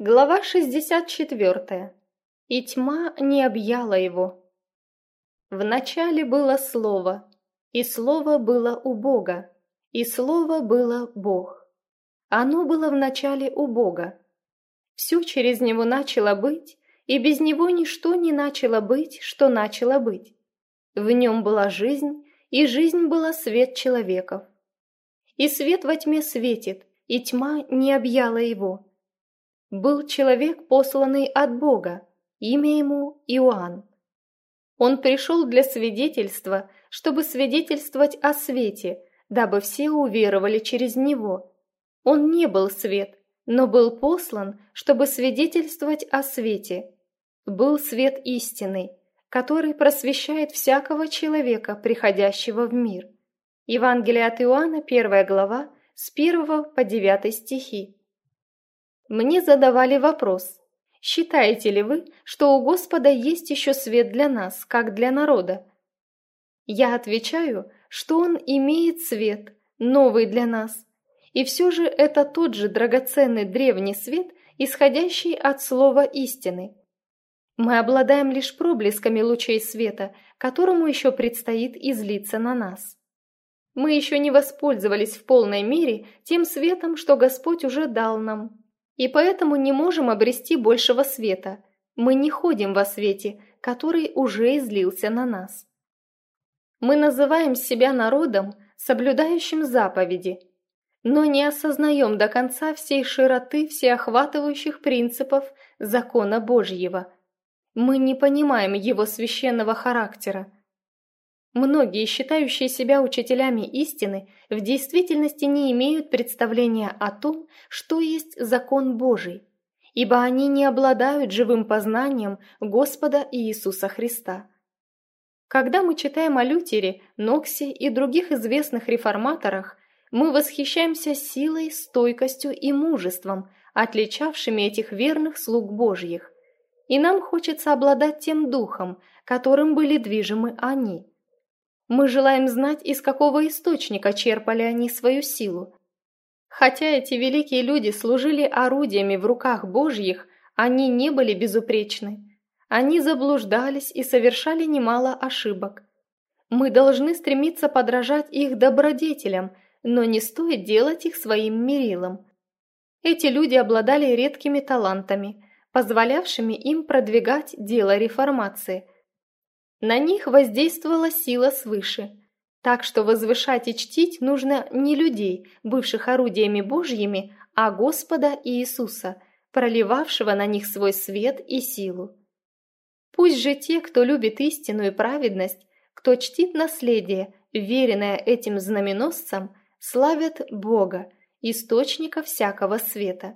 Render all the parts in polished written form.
Глава 64. И тьма не объяла его. Вначале было Слово, и Слово было у Бога, и Слово было Бог. Оно было вначале у Бога. Все через Него начало быть, и без Него ничто не начало быть, что начало быть. В Нем была жизнь, и жизнь была свет человеков. И свет во тьме светит, и тьма не объяла его. Был человек, посланный от Бога, имя ему Иоанн. Он пришел для свидетельства, чтобы свидетельствовать о свете, дабы все уверовали через него. Он не был свет, но был послан, чтобы свидетельствовать о свете. Был свет истинный, который просвещает всякого человека, приходящего в мир. Евангелие от Иоанна, 1 глава, с 1 по 9 стихи. Мне задавали вопрос: считаете ли вы, что у Господа есть еще свет для нас, как для народа? Я отвечаю, что Он имеет свет, новый для нас, и все же это тот же драгоценный древний свет, исходящий от слова истины. Мы обладаем лишь проблесками лучей света, которому еще предстоит излиться на нас. Мы еще не воспользовались в полной мере тем светом, что Господь уже дал нам. И поэтому не можем обрести большего света. Мы не ходим во свете, который уже излился на нас. Мы называем себя народом, соблюдающим заповеди, но не осознаем до конца всей широты всеохватывающих принципов закона Божьего. Мы не понимаем его священного характера. Многие, считающие себя учителями истины, в действительности не имеют представления о том, что есть закон Божий, ибо они не обладают живым познанием Господа Иисуса Христа. Когда мы читаем о Лютере, Ноксе и других известных реформаторах, мы восхищаемся силой, стойкостью и мужеством, отличавшими этих верных слуг Божьих, и нам хочется обладать тем духом, которым были движимы они. Мы желаем знать, из какого источника черпали они свою силу. Хотя эти великие люди служили орудиями в руках Божьих, они не были безупречны. Они заблуждались и совершали немало ошибок. Мы должны стремиться подражать их добродетелям, но не стоит делать их своим мерилом. Эти люди обладали редкими талантами, позволявшими им продвигать дело реформации. На них воздействовала сила свыше, так что возвышать и чтить нужно не людей, бывших орудиями Божьими, а Господа Иисуса, проливавшего на них свой свет и силу. Пусть же те, кто любит истину и праведность, кто чтит наследие, веренное этим знаменосцам, славят Бога, источника всякого света.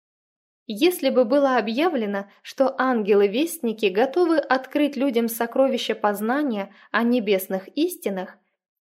Если бы было объявлено, что ангелы-вестники готовы открыть людям сокровища познания о небесных истинах,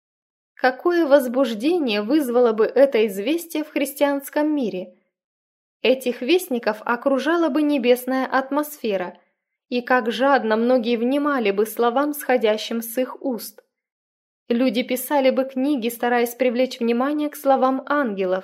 какое возбуждение вызвало бы это известие в христианском мире? Этих вестников окружала бы небесная атмосфера, и как жадно многие внимали бы словам, сходящим с их уст. Люди писали бы книги, стараясь привлечь внимание к словам ангелов.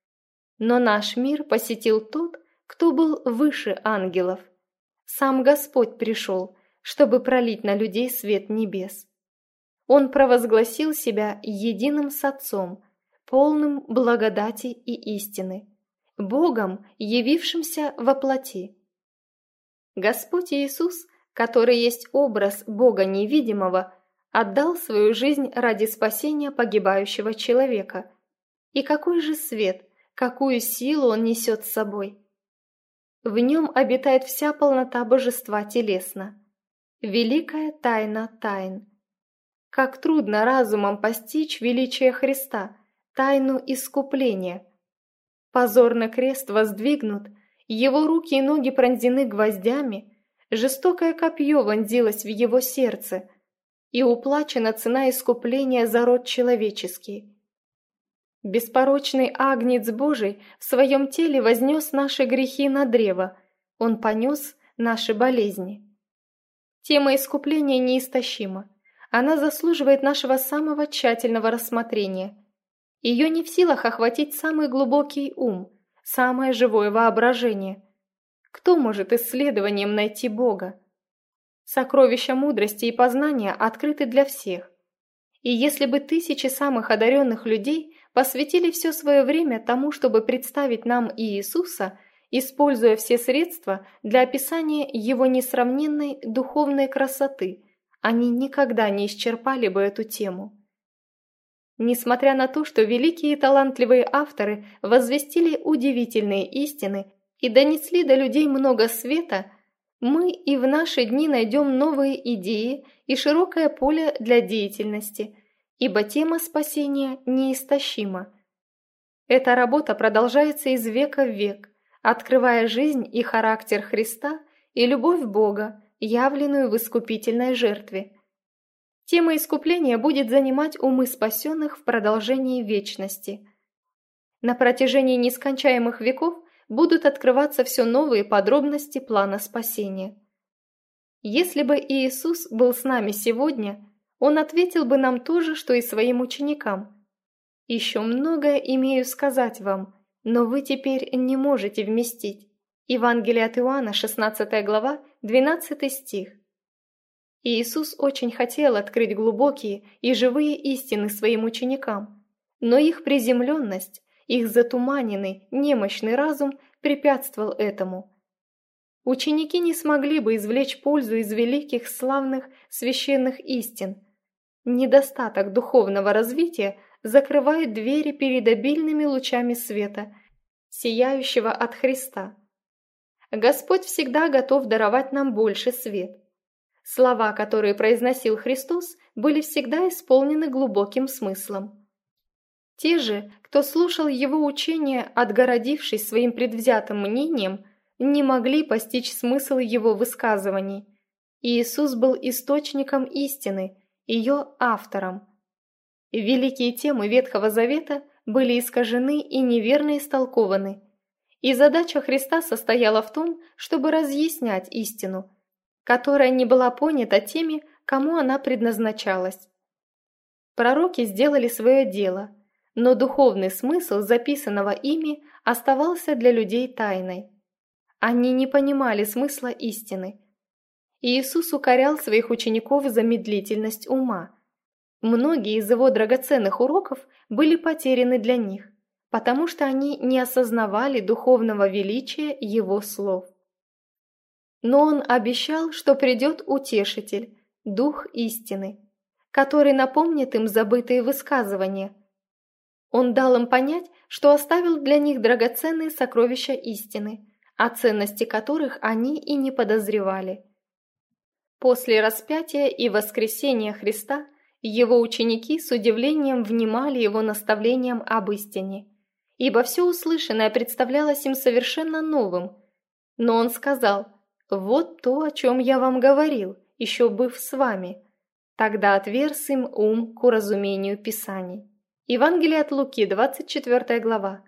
Но наш мир посетил тот, кто был выше ангелов. Сам Господь пришел, чтобы пролить на людей свет небес. Он провозгласил себя единым с Отцом, полным благодати и истины, Богом, явившимся во плоти. Господь Иисус, который есть образ Бога невидимого, отдал свою жизнь ради спасения погибающего человека. И какой же свет, какую силу Он несет с собой! В нем обитает вся полнота божества телесно. Великая тайна тайн. Как трудно разумом постичь величие Христа, тайну искупления. Позорный крест воздвигнут, его руки и ноги пронзены гвоздями, жестокое копье вонзилось в его сердце, и уплачена цена искупления за род человеческий. Беспорочный Агнец Божий в своем теле вознес наши грехи на древо, Он понес наши болезни. Тема искупления неистощима, она заслуживает нашего самого тщательного рассмотрения. Ее не в силах охватить самый глубокий ум, самое живое воображение. Кто может исследованием найти Бога? Сокровища мудрости и познания открыты для всех. И если бы тысячи самых одаренных людей посвятили все свое время тому, чтобы представить нам Иисуса, используя все средства для описания Его несравненной духовной красоты, они никогда не исчерпали бы эту тему. Несмотря на то, что великие и талантливые авторы возвестили удивительные истины и донесли до людей много света, мы и в наши дни найдем новые идеи и широкое поле для деятельности, ибо тема спасения неистощима. Эта работа продолжается из века в век, открывая жизнь и характер Христа и любовь Бога, явленную в искупительной жертве. Тема искупления будет занимать умы спасенных в продолжении вечности. На протяжении нескончаемых веков будут открываться все новые подробности плана спасения. Если бы Иисус был с нами сегодня, Он ответил бы нам то же, что и своим ученикам. «Еще многое имею сказать вам, но вы теперь не можете вместить». Евангелие от Иоанна, 16 глава, 12 стих. Иисус очень хотел открыть глубокие и живые истины своим ученикам, но их приземленность, их затуманенный, немощный разум препятствовал этому. Ученики не смогли бы извлечь пользу из великих, славных, священных истин. Недостаток духовного развития закрывает двери перед обильными лучами света, сияющего от Христа. Господь всегда готов даровать нам больше свет. Слова, которые произносил Христос, были всегда исполнены глубоким смыслом. Те же, кто слушал Его учения, отгородившись своим предвзятым мнением, не могли постичь смысл Его высказываний. Иисус был источником истины, ее автором. Великие темы Ветхого Завета были искажены и неверно истолкованы, и задача Христа состояла в том, чтобы разъяснять истину, которая не была понята теми, кому она предназначалась. Пророки сделали свое дело, но духовный смысл записанного ими оставался для людей тайной. Они не понимали смысла истины. Иисус укорял своих учеников за медлительность ума. Многие из его драгоценных уроков были потеряны для них, потому что они не осознавали духовного величия его слов. Но он обещал, что придет Утешитель, Дух истины, который напомнит им забытые высказывания. Он дал им понять, что оставил для них драгоценные сокровища истины, о ценности которых они и не подозревали. После распятия и воскресения Христа его ученики с удивлением внимали его наставлениям об истине, ибо все услышанное представлялось им совершенно новым. Но он сказал: «Вот то, о чем я вам говорил, еще быв с вами». Тогда отверз им ум к уразумению Писаний. Евангелие от Луки, 24 глава,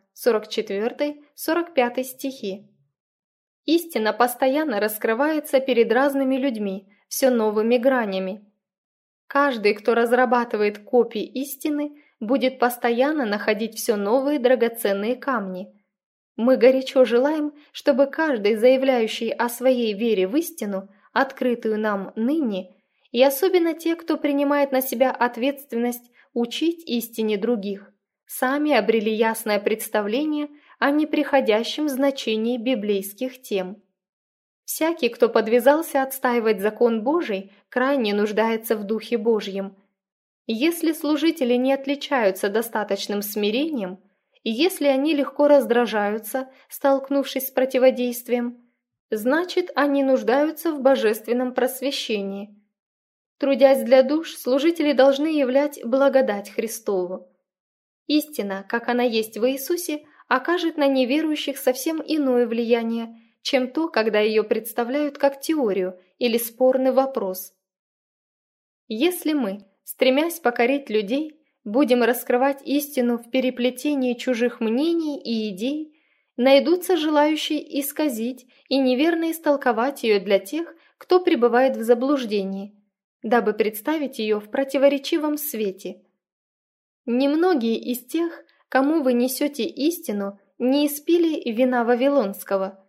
44-45 стихи. Истина постоянно раскрывается перед разными людьми, все новыми гранями. Каждый, кто разрабатывает копии истины, будет постоянно находить все новые драгоценные камни. Мы горячо желаем, чтобы каждый, заявляющий о своей вере в истину, открытую нам ныне, и особенно те, кто принимает на себя ответственность учить истине других, сами обрели ясное представление о неприходящем значении библейских тем. Всякий, кто подвязался отстаивать закон Божий, крайне нуждается в Духе Божьем. Если служители не отличаются достаточным смирением, и если они легко раздражаются, столкнувшись с противодействием, значит, они нуждаются в божественном просвещении. Трудясь для душ, служители должны являть благодать Христову. Истина, как она есть в Иисусе, окажет на неверующих совсем иное влияние, чем то, когда ее представляют как теорию или спорный вопрос. Если мы, стремясь покорить людей, будем раскрывать истину в переплетении чужих мнений и идей, найдутся желающие исказить и неверно истолковать ее для тех, кто пребывает в заблуждении, дабы представить ее в противоречивом свете. Немногие из тех, кому вы несете истину, не испили вина вавилонского.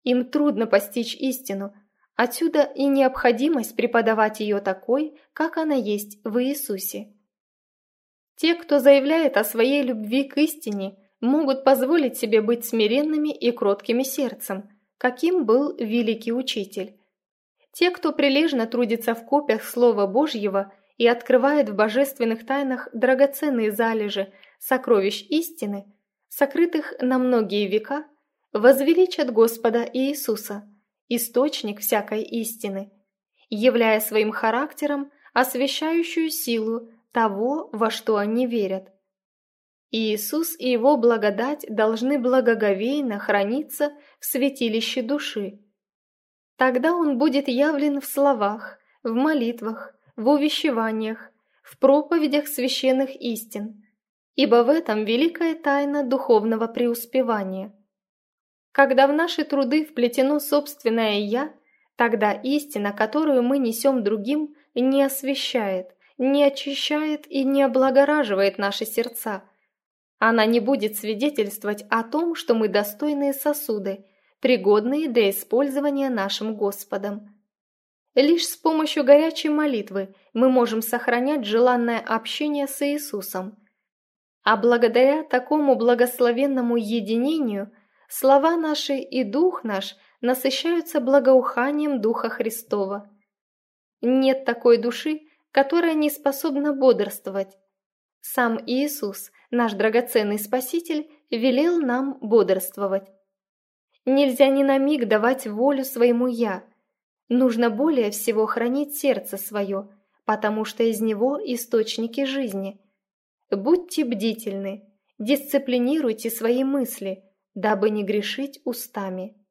Им трудно постичь истину, отсюда и необходимость преподавать ее такой, как она есть в Иисусе. Те, кто заявляет о своей любви к истине, могут позволить себе быть смиренными и кроткими сердцем, каким был великий учитель. Те, кто прилежно трудится в копиях Слова Божьего и открывает в божественных тайнах драгоценные залежи сокровищ истины, сокрытых на многие века, возвеличат Господа Иисуса, источник всякой истины, являя своим характером освящающую силу того, во что они верят. Иисус и Его благодать должны благоговейно храниться в святилище души. Тогда Он будет явлен в словах, в молитвах, в увещеваниях, в проповедях священных истин, ибо в этом великая тайна духовного преуспевания. Когда в наши труды вплетено собственное «я», тогда истина, которую мы несем другим, не освящает, не очищает и не облагораживает наши сердца. Она не будет свидетельствовать о том, что мы достойные сосуды, пригодные для использования нашим Господом. Лишь с помощью горячей молитвы мы можем сохранять желанное общение с Иисусом. А благодаря такому благословенному единению слова наши и дух наш насыщаются благоуханием Духа Христова. Нет такой души, которая не способна бодрствовать. Сам Иисус, наш драгоценный Спаситель, велел нам бодрствовать. Нельзя ни на миг давать волю своему «я». Нужно более всего хранить сердце свое, потому что из него источники жизни. Будьте бдительны, дисциплинируйте свои мысли, дабы не грешить устами.